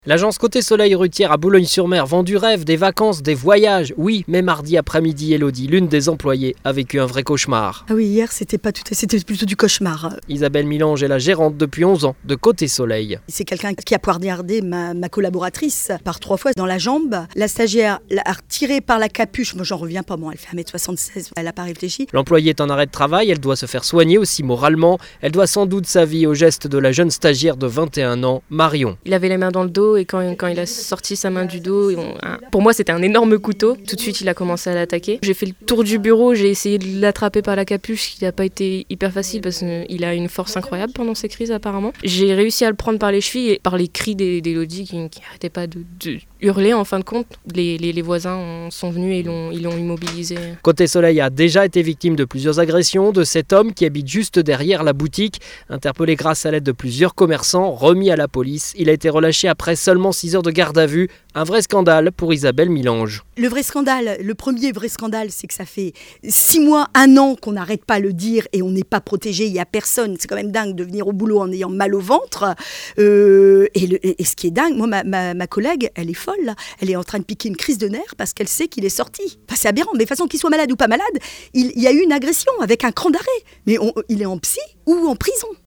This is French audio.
L'agence Côté Soleil Rutière à Boulogne-sur-Mer vend du rêve, des vacances, des voyages. Oui, mais mardi après-midi, Elodie, l'une des employées, a vécu un vrai cauchemar. Ah oui, hier, c'était plutôt du cauchemar. Isabelle Milange est la gérante depuis 11 ans de Côté Soleil. C'est quelqu'un qui a poignardé ma collaboratrice par 3 fois dans la jambe. La stagiaire l'a retirée par la capuche. Moi, j'en reviens pas. Bon, elle fait 1m76, elle n'a pas réfléchi. L'employée est en arrêt de travail, elle doit se faire soigner aussi moralement. Elle doit sans doute sa vie au geste de la jeune stagiaire de 21 ans, Marion. Il avait les mains dans le dos et quand il a sorti sa main du dos, pour moi c'était un énorme couteau. Tout de suite il a commencé à l'attaquer. J'ai fait le tour du bureau, j'ai essayé de l'attraper par la capuche, qui n'a pas été hyper facile parce qu'il a une force incroyable pendant ces crises apparemment. J'ai réussi à le prendre par les chevilles et par les cris d'Elodie qui n'arrêtait pas de hurler. En fin de compte, les voisins sont venus et ils l'ont immobilisé. Côté Soleil a déjà été victime de plusieurs agressions de cet homme qui habite juste derrière la boutique. Interpellé grâce à l'aide de plusieurs commerçants, remis à la police, il a été relâché après seulement 6 heures de garde à vue. Un vrai scandale pour Isabelle Milange. Le premier vrai scandale, c'est que ça fait 6 mois, 1 an qu'on n'arrête pas de le dire et on n'est pas protégé, il n'y a personne. C'est quand même dingue de venir au boulot en ayant mal au ventre. Et ce qui est dingue, moi, ma collègue, elle est folle, là. Elle est en train de piquer une crise de nerfs parce qu'elle sait qu'il est sorti. Enfin, c'est aberrant, mais de toute façon, qu'il soit malade ou pas malade, il y a eu une agression avec un cran d'arrêt. Mais il est en psy ou en prison.